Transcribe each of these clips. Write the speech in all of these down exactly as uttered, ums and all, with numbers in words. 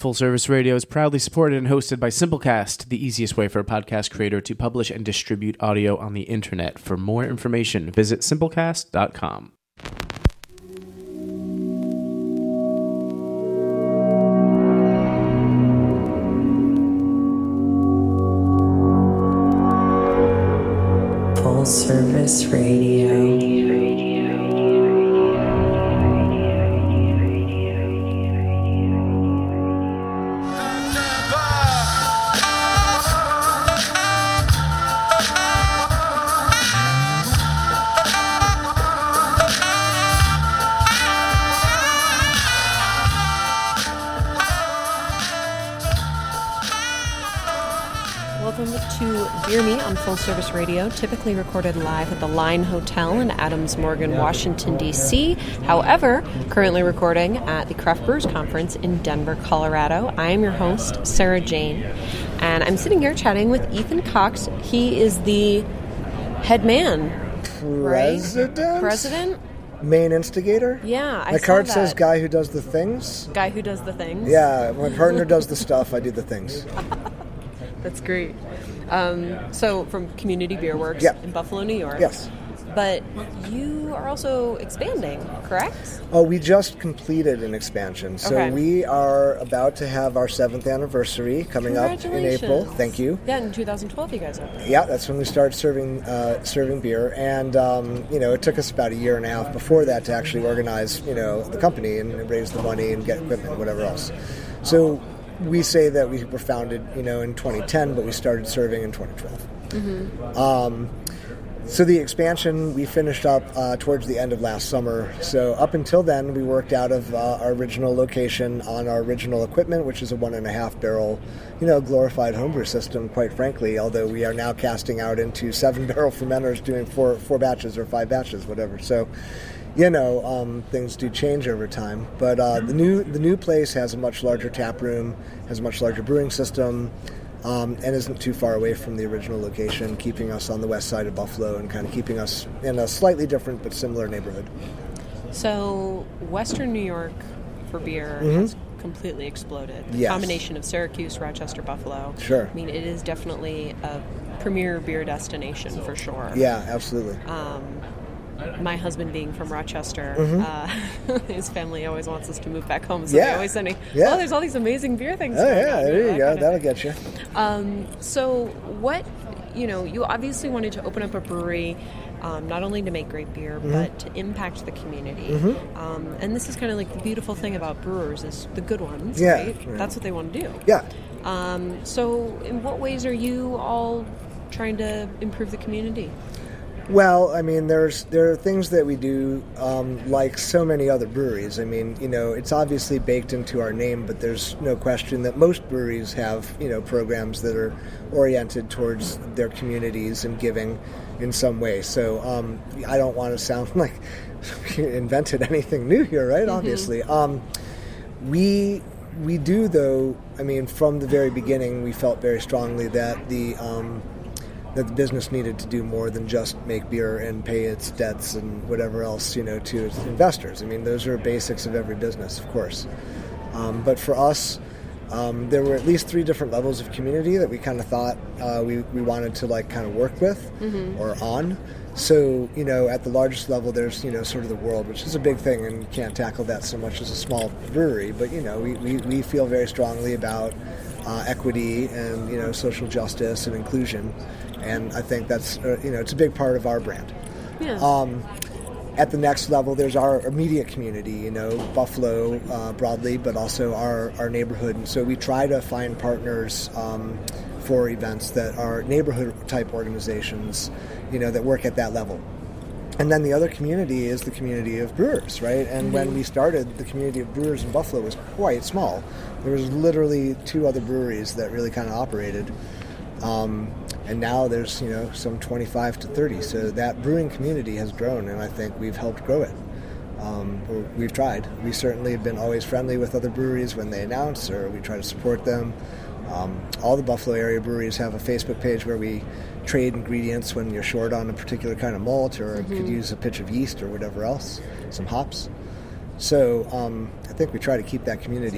Full Service Radio is proudly supported and hosted by Simplecast, the easiest way for a podcast creator to publish and distribute audio on the internet. For more information, visit simplecast dot com. Full Service Radio. Beer Me on Full Service Radio, typically recorded live at the Line Hotel in Adams Morgan, Washington, D C However, currently recording at the Craft Brewers Conference in Denver, Colorado. I am your host, Sarah Jane, and I'm sitting here chatting with Ethan Cox. He is the head man, President? Right? President? Main instigator? Yeah, I My saw card that. says guy who does the things. Guy who does the things? Yeah, my partner does the stuff, I do the things. That's great. Um, so, from Community Beer Works yeah. in Buffalo, New York. Yes. But you are also expanding, correct? Oh, we just completed an expansion. So okay. we are about to have our seventh anniversary coming up in April. Thank you. Yeah, in two thousand twelve you guys opened. Yeah, that's when we started serving uh, serving beer. And, um, you know, it took us about a year and a half before that to actually organize, you know, the company and raise the money and get equipment and whatever else. So we say that we were founded, you know, in twenty ten, but we started serving in twenty twelve. Mm-hmm. Um, so the expansion, we finished up uh, towards the end of last summer. So up until then, we worked out of uh, our original location on our original equipment, which is a one and a half barrel, you know, glorified homebrew system, quite frankly, although we are now casting out into seven barrel fermenters doing four, four batches or five batches, whatever. So, you know, um, things do change over time. But uh, the new the new place has a much larger tap room, has a much larger brewing system, um, and isn't too far away from the original location, keeping us on the west side of Buffalo and kind of keeping us in a slightly different but similar neighborhood. So Western New York for beer mm-hmm. has completely exploded. The yes. combination of Syracuse, Rochester, Buffalo. Sure. I mean, it is definitely a premier beer destination for sure. Yeah, absolutely. Um, my husband being from Rochester, mm-hmm. uh, his family always wants us to move back home, so yeah. they always send me, yeah. oh, there's all these amazing beer things oh, going yeah, on. there you that go. kind of That'll thing. get you. Um, so what, you know, you obviously wanted to open up a brewery, um, not only to make great beer, mm-hmm. but to impact the community. Mm-hmm. Um, and this is kind of like the beautiful thing about brewers is the good ones, yeah, right? right? That's what they want to do. Yeah. Um, so in what ways are you all trying to improve the community? Well, I mean, there's there are things that we do um, like so many other breweries. I mean, you know, it's obviously baked into our name, but there's no question that most breweries have, you know, programs that are oriented towards their communities and giving in some way. So um, I don't want to sound like we invented anything new here, right? Mm-hmm. Obviously. Um, we we do, though, I mean, from the very beginning, we felt very strongly that the... Um, that the business needed to do more than just make beer and pay its debts and whatever else, you know, to its investors. I mean, those are basics of every business, of course. Um, but for us, um, there were at least three different levels of community that we kind of thought uh, we, we wanted to, like, kind of work with mm-hmm. or on. So, you know, at the largest level, there's, you know, sort of the world, which is a big thing, and you can't tackle that so much as a small brewery. But, you know, we, we, we feel very strongly about uh, equity and, you know, social justice and inclusion. And I think that's, uh, you know, it's a big part of our brand. Yeah. Um, at the next level, there's our immediate community, you know, Buffalo uh, broadly, but also our, our neighborhood. And so we try to find partners um, for events that are neighborhood-type organizations, you know, that work at that level. And then the other community is the community of brewers, right? And mm-hmm. when we started, the community of brewers in Buffalo was quite small. There was literally two other breweries that really kind of operated. Um, and now there's, you know, some twenty-five to thirty. So that brewing community has grown, and I think we've helped grow it. Um, we've tried. We certainly have been always friendly with other breweries when they announce, or we try to support them. Um, all the Buffalo area breweries have a Facebook page where we trade ingredients when you're short on a particular kind of malt, or mm-hmm. could use a pitch of yeast or whatever else, some hops. So um, I think we try to keep that community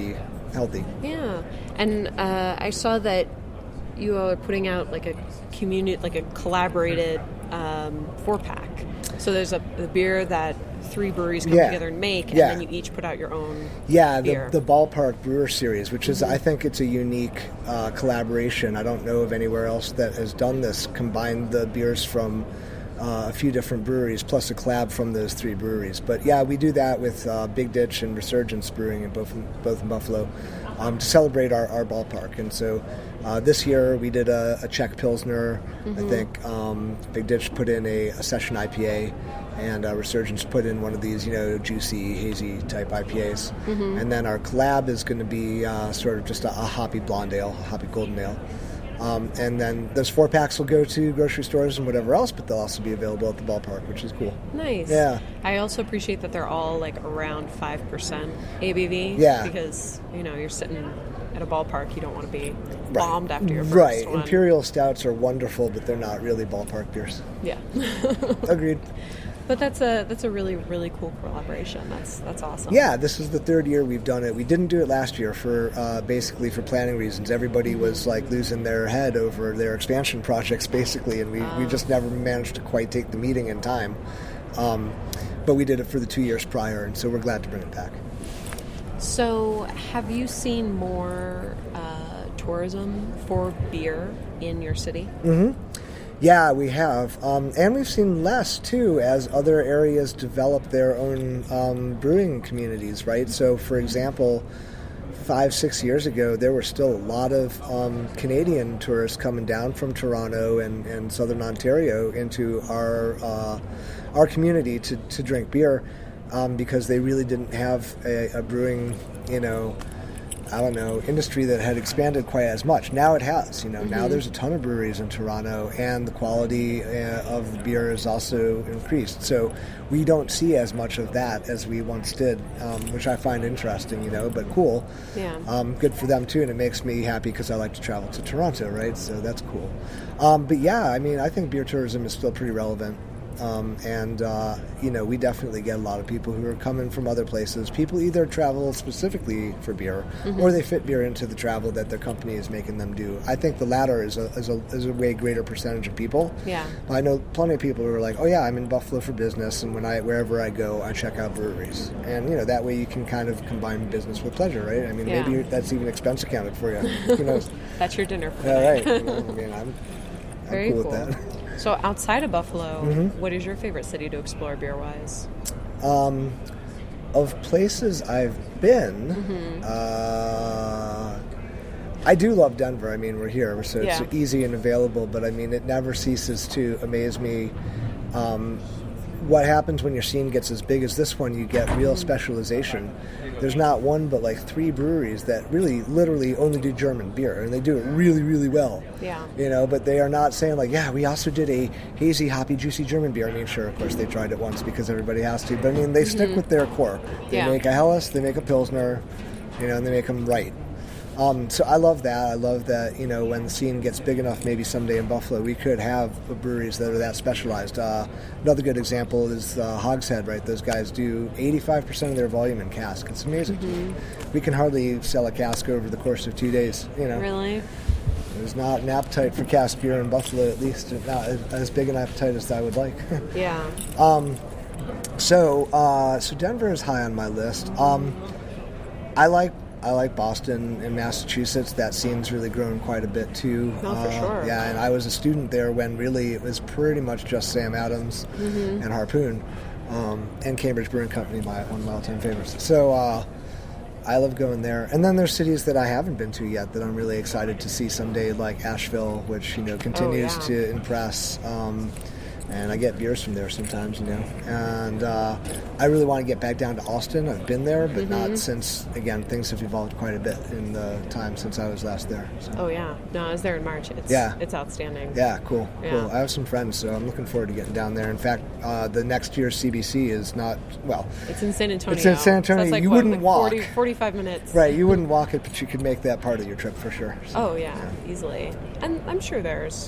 healthy. Yeah, and uh, I saw that you are putting out like a community, like a collaborated um, four pack. So there's a, a beer that three breweries come Yeah. together and make, and Yeah. then you each put out your own. Yeah, the, beer. the Ballpark Brewer Series, which is, I think it's a unique uh, collaboration. I don't know of anywhere else that has done this, combined the beers from uh, a few different breweries, plus a collab from those three breweries. But yeah, we do that with uh, Big Ditch and Resurgence Brewing, in both, both in Buffalo, um, to celebrate our, our ballpark. And so uh, this year we did a, a Czech Pilsner, Mm-hmm. I think. Um, Big Ditch put in a, a Session I P A, and uh, Resurgence put in one of these, you know, juicy, hazy type I P As. Mm-hmm. And then our collab is going to be uh, sort of just a, a hoppy blonde ale, a hoppy golden ale. Um, and then those four packs will go to grocery stores and whatever else, but they'll also be available at the ballpark, which is cool. Nice. Yeah. I also appreciate that they're all like around five percent A B V. Yeah. Because, you know, you're sitting at a ballpark, you don't want to be bombed after your first Right. one. Imperial stouts are wonderful, but they're not really ballpark beers. Yeah. Agreed. But that's a that's a really, really cool collaboration. That's that's awesome. Yeah, this is the third year we've done it. We didn't do it last year for uh, basically for planning reasons. Everybody was like losing their head over their expansion projects, basically, and we, we just never managed to quite take the meeting in time. Um, but we did it for the two years prior, and so we're glad to bring it back. So, have you seen more uh, tourism for beer in your city? Mm-hmm. Yeah, we have. Um, and we've seen less, too, as other areas develop their own um, brewing communities, right? So, for example, five, six years ago, there were still a lot of um, Canadian tourists coming down from Toronto and, and southern Ontario into our uh, our community to, to drink beer um, because they really didn't have a, a brewing, you know, I don't know, industry that had expanded quite as much. Now it has, you know, Mm-hmm. now there's a ton of breweries in Toronto, and the quality uh, of the beer is also increased. So we don't see as much of that as we once did, um, which I find interesting, you know, but cool. Yeah. Um, good for them too, and it makes me happy because I like to travel to Toronto, right? So that's cool. Um, but yeah, I mean, I think beer tourism is still pretty relevant. Um, and, uh, you know, we definitely get a lot of people who are coming from other places. People either travel specifically for beer, mm-hmm. or they fit beer into the travel that their company is making them do. I think the latter is a, is a, is a way greater percentage of people. Yeah. I know plenty of people who are like, oh, yeah, I'm in Buffalo for business, and when I wherever I go, I check out breweries. And, you know, that way you can kind of combine business with pleasure, right? I mean, Yeah. maybe that's even expense accounted for you. Who knows? That's your dinner for Yeah, today. right. You know, I mean, I'm, I'm Very cool, cool. with that. So outside of Buffalo, Mm-hmm. what is your favorite city to explore beer-wise? Um, of places I've been, Mm-hmm. uh, I do love Denver. I mean, we're here, so Yeah. it's easy and available, but I mean, it never ceases to amaze me. Um, what happens when your scene gets as big as this one, you get real specialization. There's not one but like three breweries that really literally only do German beer, and they do it really, really well. Yeah. You know, but they are not saying like, yeah, we also did a hazy, hoppy, juicy German beer. I mean, sure, of course, they tried it once because everybody has to, but I mean, they stick with their core. They Yeah. make a Helles, they make a Pilsner, you know, and they make them right. Um, so I love that. I love that, you know, when the scene gets big enough, maybe someday in Buffalo, we could have breweries that are that specialized. Uh, another good example is uh, Hogshead, right? Those guys do eighty-five percent of their volume in cask. It's amazing. Mm-hmm. We can hardly sell a cask over the course of two days, you know. Really? There's not an appetite for cask beer in Buffalo, at least not as big an appetite as I would like. Yeah. So, uh, so Denver is high on my list. Um, I like I like Boston and Massachusetts. That scene's really grown quite a bit too. Oh, for uh, sure. Yeah, and I was a student there when really it was pretty much just Sam Adams Mm-hmm. and Harpoon, um, and Cambridge Brewing Company, my one of my all-time favorites. So uh, I love going there. And then there's cities that I haven't been to yet that I'm really excited to see someday, like Asheville, which you know continues yeah. to impress. Um, And I get beers from there sometimes, you know. And uh, I really want to get back down to Austin. I've been there, but Mm-hmm. not since, again, things have evolved quite a bit in the time since I was last there. So. Oh, yeah. No, I was there in March. It's, Yeah. it's outstanding. Yeah, cool, Yeah. cool. I have some friends, so I'm looking forward to getting down there. In fact, uh, the next year's C B C is not, well, It's in San Antonio. It's in San Antonio. So it's like, You what, wouldn't like walk. forty, forty-five minutes. right, you wouldn't walk it, but you could make that part of your trip for sure. So, Oh, yeah, easily. And I'm sure there's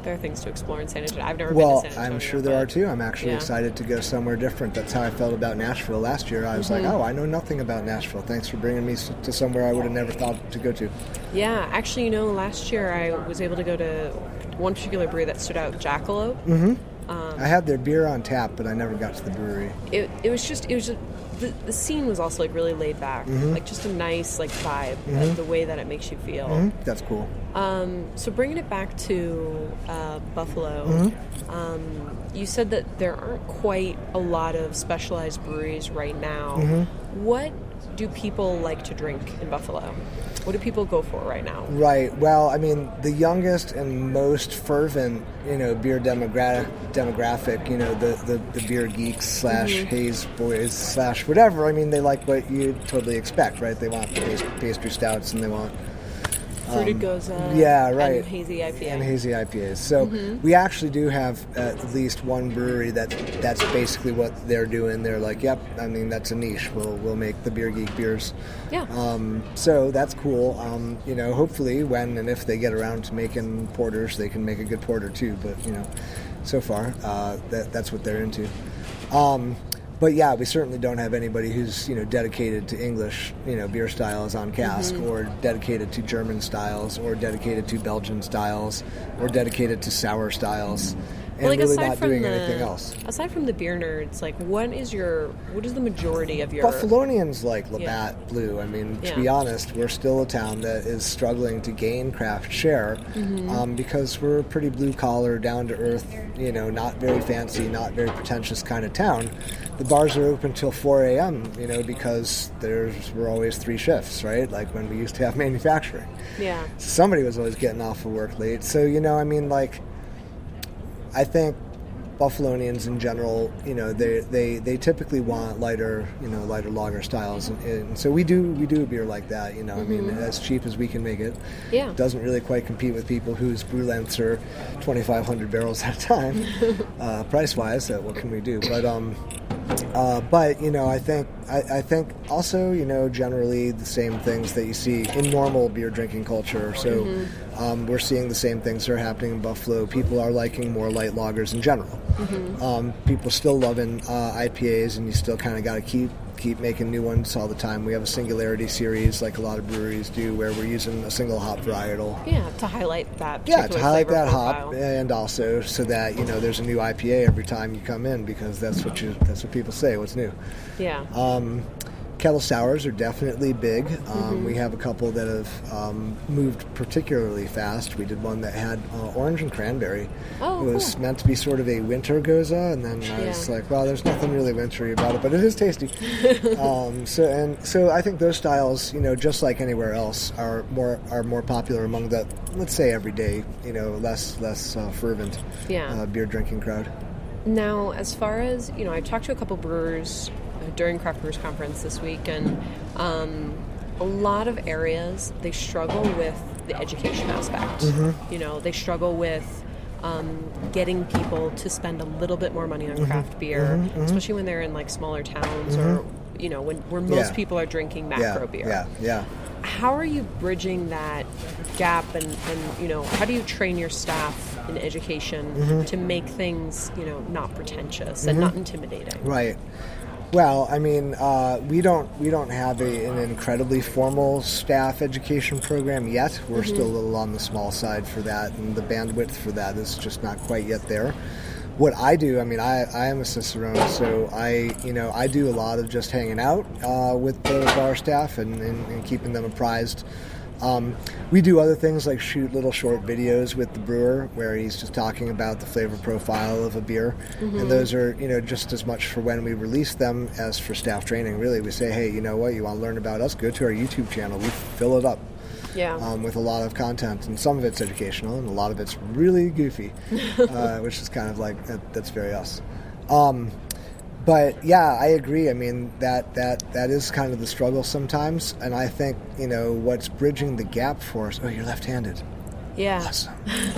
there are things to explore in San Antonio. I've never well, been to San Antonio. I'm sure there but, are too. I'm actually yeah. excited to go somewhere different. That's how I felt about Nashville last year. I was mm-hmm. like, oh, I know nothing about Nashville. Thanks for bringing me to somewhere I would have never thought to go to. Yeah, actually, you know, last year I was able to go to one particular brewery that stood out, Jackalope. Mm-hmm. Um, I had their beer on tap, but I never got to the brewery. It it was just it was just, the the scene was also like really laid back, mm-hmm. like just a nice like vibe, mm-hmm. like, the way that it makes you feel. Mm-hmm. That's cool. Um, so bringing it back to uh, Buffalo, mm-hmm. um, you said that there aren't quite a lot of specialized breweries right now. Mm-hmm. What do people like to drink in Buffalo? What do people go for right now? Right. Well, I mean, the youngest and most fervent, you know, beer demogra- demographic, you know, the, the, the beer geeks slash mm-hmm. haze boys slash whatever. I mean, they like what you totally expect, right? They want the pastry stouts and they want fruited um, goza, yeah, right, and hazy I P A, and hazy I P As. So mm-hmm. we actually do have at least one brewery that that's basically what they're doing. They're like, yep, I mean that's a niche. We'll we'll make the beer geek beers. Yeah. Um, so that's cool. Um, you know, hopefully when and if they get around to making porters, they can make a good porter too. But you know, so far uh, that that's what they're into. Um, But yeah, we certainly don't have anybody who's, you know, dedicated to English, you know, beer styles on cask, mm-hmm. or dedicated to German styles, or dedicated to Belgian styles, or dedicated to sour styles, and well, like, really aside not from doing the, anything else. Aside from the beer nerds, like, what is your, what is the majority of your... Buffalonians like Labatt yeah. Blue. I mean, to yeah. be honest, we're still a town that is struggling to gain craft share, mm-hmm. um, because we're a pretty blue-collar, down-to-earth, you know, not very fancy, not very pretentious kind of town. The bars are open till four a.m., you know, because there's we're always three shifts, right? Like when we used to have manufacturing. Yeah. So somebody was always getting off of work late. So, you know, I mean, like, I think Buffalonians in general, you know, they they, they typically want lighter, you know, lighter lager styles, and, and so we do we do a beer like that, you know. Mm-hmm. I mean, as cheap as we can make it. Yeah. It doesn't really quite compete with people whose brew lengths are twenty-five hundred barrels at a time, uh, price wise. So what can we do? But um, uh, but you know, I think I, I think also, you know, generally the same things that you see in normal beer drinking culture. So. Mm-hmm. Um, we're seeing the same things that are happening in Buffalo. People are liking more light lagers in general. Mm-hmm. Um, people still loving uh, I P As, and you still kind of got to keep keep making new ones all the time. We have a singularity series, like a lot of breweries do, where we're using a single hop varietal. Yeah, to highlight that. Yeah, to highlight that profile. hop, and also so that, you know, there's a new I P A every time you come in, because that's what you that's what people say. What's new? Yeah. Um, Kettle sours are definitely big. Um, mm-hmm. We have a couple that have um, moved particularly fast. We did one that had uh, orange and cranberry. Oh, It was cool. meant to be sort of a winter goza, and then I Yeah. was like, well, there's nothing really wintry about it, but it is tasty. um, so and so I think those styles, you know, just like anywhere else, are more are more popular among the, let's say, everyday, you know, less less uh, fervent Yeah. uh, beer drinking crowd. Now, as far as, you know, I talked to a couple brewers during Craft Brewers Conference this week, and um, a lot of areas, they struggle with the education aspect. Mm-hmm. You know, they struggle with um, getting people to spend a little bit more money on Mm-hmm. craft beer, Mm-hmm. especially when they're in, like, smaller towns, Mm-hmm. or, you know, when where most Yeah. people are drinking macro yeah, beer. Yeah, yeah. How are you bridging that gap, and, and you know, how do you train your staff in education Mm-hmm. to make things, you know, not pretentious and Mm-hmm. not intimidating? Right. Well, I mean, uh, we don't we don't have a, an incredibly formal staff education program yet. We're Mm-hmm. still a little on the small side for that, and the bandwidth for that is just not quite yet there. What I do, I mean, I, I am a Cicerone, so I, you know, I do a lot of just hanging out uh, with the bar staff and, and, and keeping them apprised. Um, we do other things like shoot little short videos with the brewer where he's just talking about the flavor profile of a beer. Mm-hmm. And those are, you know, just as much for when we release them as for staff training. Really, we say, hey, you know what, you want to learn about us? Go to our YouTube channel. We fill it up. Yeah. Um, with a lot of content, and some of it's educational, and a lot of it's really goofy, uh, which is kind of like that, that's very us. Um, but yeah, I agree. I mean, that that that is kind of the struggle sometimes, and I think, you know, what's bridging the gap for us. Oh, you're left-handed. Yeah. Awesome.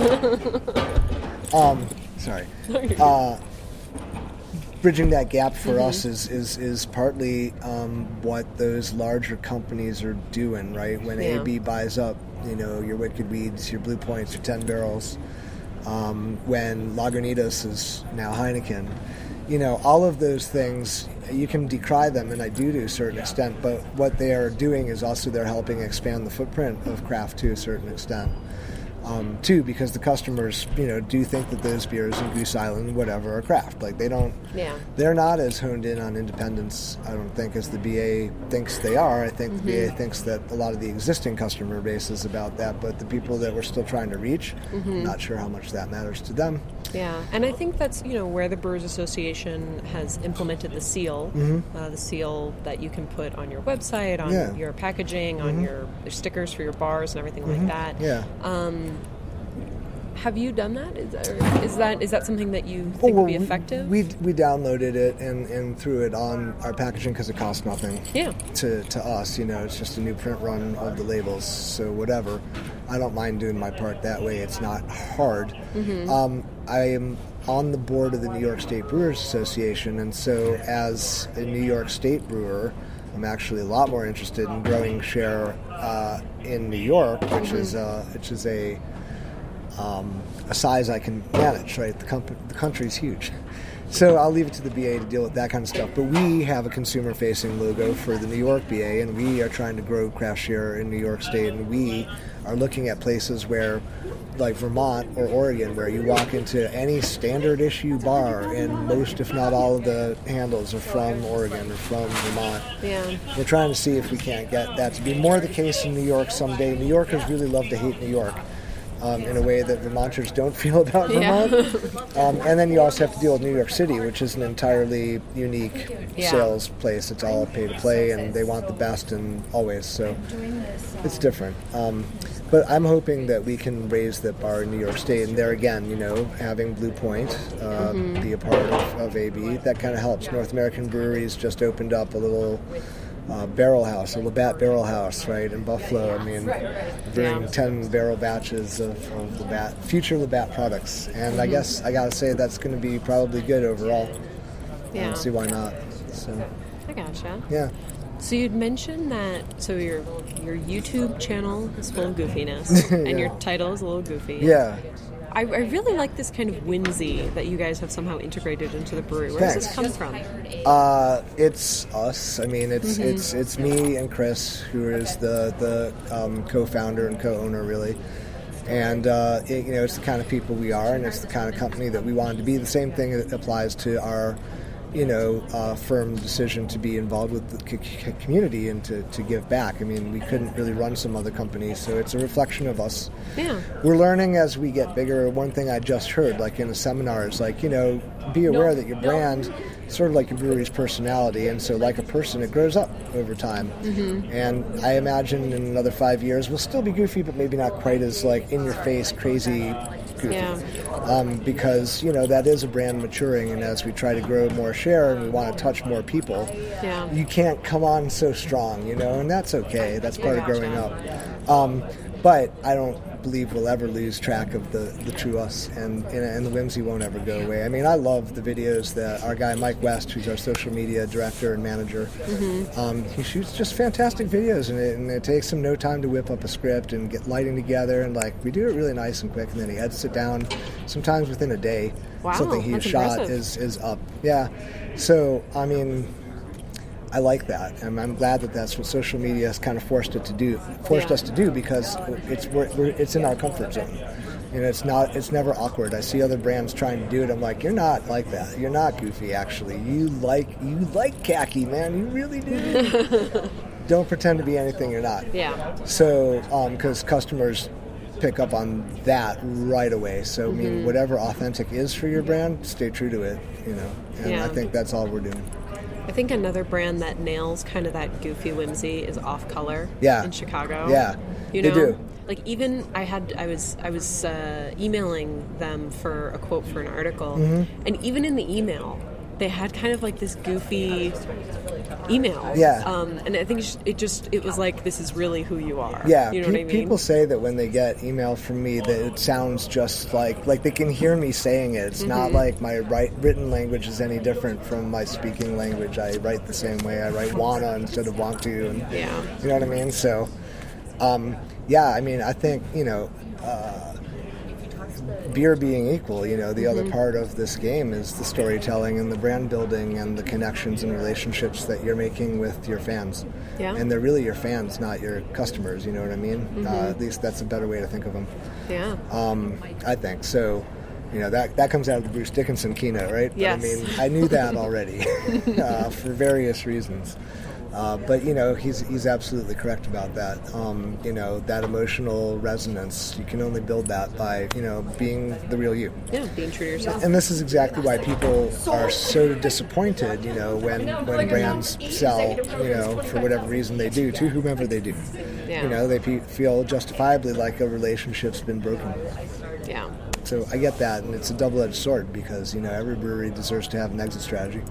um, sorry. Uh, bridging that gap for mm-hmm. us is is, is partly um, what those larger companies are doing, right? When Yeah. A B buys up, you know, your Wicked Weeds, your Blue Points, your ten Barrels, um, when Lagunitas is now Heineken. You know, all of those things, you can decry them, and I do to a certain extent, but what they are doing is also they're helping expand the footprint of craft to a certain extent. Um, too, because the customers, you know, do think that those beers in Goose Island, whatever, are craft. Like, they don't, yeah. they're not as honed in on independence, I don't think, as the B A thinks they are. I think mm-hmm. the B A thinks that a lot of the existing customer base is about that, but the people that we're still trying to reach, mm-hmm. I'm not sure how much that matters to them. Yeah, and I think that's, you know, where the Brewers Association has implemented the seal, mm-hmm. uh, the seal that you can put on your website, on yeah. your packaging, mm-hmm. on your, your stickers for your bars and everything mm-hmm. like that. Yeah. Um, have you done that? Is, that? is that is that something that you think well, would be effective? We we downloaded it and, and threw it on our packaging because it costs nothing. Yeah. To to us, you know, it's just a new print run of the labels. So whatever, I don't mind doing my part that way. It's not hard. Mm-hmm. Um, I am on the board of the New York State Brewers Association, and so as a New York State brewer, I'm actually a lot more interested in growing share uh, in New York, which mm-hmm. is uh, which is a Um, a size I can manage, right? The, comp- the country's huge. So I'll leave it to the B A to deal with that kind of stuff. But we have a consumer-facing logo for the New York B A, and we are trying to grow craft share in New York State, and we are looking at places where, like Vermont or Oregon, where you walk into any standard issue bar, and most, if not all, of the handles are from Oregon or from Vermont. Yeah. We're trying to see if we can't get that to be more the case in New York someday. New Yorkers really love to hate New York. Um, in a way that Vermonters don't feel about Vermont. Yeah. um, and then you also have to deal with New York City, which is an entirely unique yeah. sales place. It's all pay to play, and they want the best and always. So it's different. Um, but I'm hoping that we can raise the bar in New York State. And there again, you know, having Blue Point uh, mm-hmm. be a part of, of A B, that kind of helps. North American Breweries just opened up a little Uh, barrel house, a Labatt barrel house, right, in Buffalo. I mean, brewing yeah. ten barrel batches of, of Labatt, future Labatt products. And mm-hmm. I guess I gotta say that's going to be probably good overall. Yeah. I don't see why not. So. I gotcha. Yeah. So you'd mentioned that, so your your YouTube channel is full of goofiness, yeah. and your title is a little goofy. Yeah. I, I really like this kind of whimsy that you guys have somehow integrated into the brewery. Where Thanks. does this come from? Uh, it's us. I mean, it's mm-hmm. it's it's me and Chris, who is the the um, co-founder and co-owner, really. And uh, it, you know, it's the kind of people we are, and it's the kind of company that we wanted to be. The same thing that applies to our, you know, uh, firm decision to be involved with the c- community and to, to give back. I mean, we couldn't really run some other companies, so it's a reflection of us. Yeah. We're learning as we get bigger. One thing I just heard, like in a seminar, is like, you know, be aware that your brand is sort of like your brewery's personality, and so like a person, it grows up over time. Mm-hmm. And I imagine in another five years, we'll still be goofy, but maybe not quite as like in-your-face, crazy goofy. Yeah. Um, because, you know, that is a brand maturing, and as we try to grow more share and we want to touch more people, yeah. you can't come on so strong, you know, and that's okay. That's part of growing up. Um, but I don't believe we'll ever lose track of the, the true us, and, and and the whimsy won't ever go away. I mean, I love the videos that our guy Mike West, who's our social media director and manager, mm-hmm. um, he shoots just fantastic videos, and it, and it takes him no time to whip up a script and get lighting together, and like we do it really nice and quick, and then he edits it down sometimes within a day. Wow, something he has shot is, is up. Yeah. So, I mean, I like that, and I'm glad that that's what social media has kind of forced it to do, forced yeah. us to do, because it's we're, we're, it's in our comfort zone. You know, it's not, it's never awkward. I see other brands trying to do it. I'm like, you're not like that. You're not goofy. Actually, you like you like khaki, man. You really do. Don't pretend to be anything you're not. Yeah. So, because um, customers pick up on that right away. So, mm-hmm. I mean, whatever authentic is for your brand, stay true to it. You know, and yeah. I think that's all we're doing. I think another brand that nails kind of that goofy whimsy is Off Color yeah. in Chicago. Yeah, you know, they do. Like even I had I was I was uh, emailing them for a quote for an article, mm-hmm. and even in the email, they had kind of like this goofy email. Yeah. Um, and I think it just it was like, this is really who you are. Yeah. You know Pe- what I mean? People say that when they get email from me, that it sounds just like like they can hear me saying it. It's mm-hmm. not like my write, written language is any different from my speaking language. I write the same way. I write wanna instead of want to. And, yeah. You know what I mean? So, um, yeah. I mean, I think you know. Uh, beer being equal, you know, the mm-hmm. other part of this game is the storytelling and the brand building and the connections and relationships that you're making with your fans. Yeah. And they're really your fans, not your customers, you know what I mean? Mm-hmm. Uh, at least that's a better way to think of them. Yeah. Um, I think. So, you know, that that comes out of the Bruce Dickinson keynote, right? Yes. But, I mean, I knew that already uh, for various reasons. Uh, but, you know, he's he's absolutely correct about that. Um, you know, that emotional resonance, you can only build that by, you know, being the real you. Yeah, being true to yourself. And this is exactly why people are so disappointed, you know, when, when brands sell, you know, for whatever reason they do, to whomever they do. Yeah. You know, they pe- feel justifiably like a relationship's been broken. Yeah. So I get that, and it's a double-edged sword because, you know, every brewery deserves to have an exit strategy.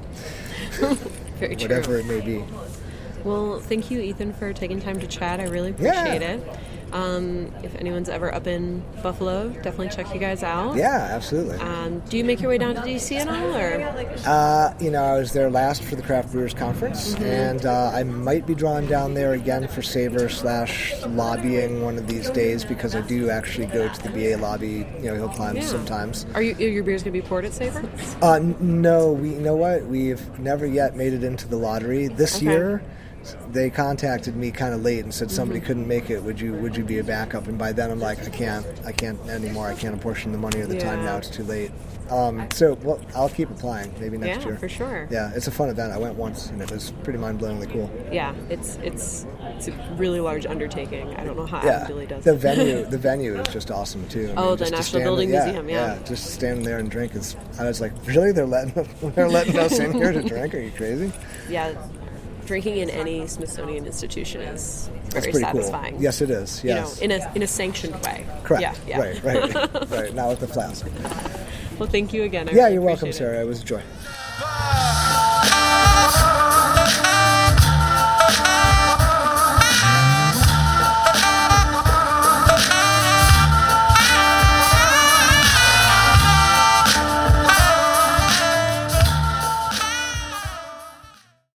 Very true. Whatever it may be. Well, thank you, Ethan, for taking time to chat. I really appreciate yeah. it. Um, if anyone's ever up in Buffalo, definitely check you guys out. Yeah, absolutely. Um, do you make your way down to D C at all? Or? Uh, you know, I was there last for the Craft Brewers Conference, mm-hmm. and uh, I might be drawn down there again for Savor slash lobbying one of these days because I do actually go to the B A lobby, you know, hill climbs yeah. sometimes. Are, you, are your beers going to be poured at Savor? Uh, n- no, we. You know what? We've never yet made it into the lottery. This okay. year, they contacted me kind of late and said somebody mm-hmm. couldn't make it. Would you would you be a backup? And by then I'm like, I can't I can't anymore. I can't apportion the money or the yeah. time now. It's too late. Um, so well, I'll keep applying maybe next yeah, year. Yeah, for sure. Yeah, it's a fun event. I went once and it was pretty mind-blowingly cool. Yeah, it's it's it's a really large undertaking. I don't know how yeah. Adam Billy does the it. venue the venue is just awesome too. I oh, mean, the just National Building yeah, Museum. Yeah. yeah, just standing there and drink is. I was like, really? They're letting they're letting us in here to drink? Are you crazy? Yeah. Drinking in any Smithsonian institution is That's very pretty satisfying. Cool. Yes, it is. Yes. You know, in a in a sanctioned way. Correct. Yeah, yeah. Right, right, right. Not with the flask. Well, thank you again. I yeah, really you're welcome, it. Sarah. It was a joy.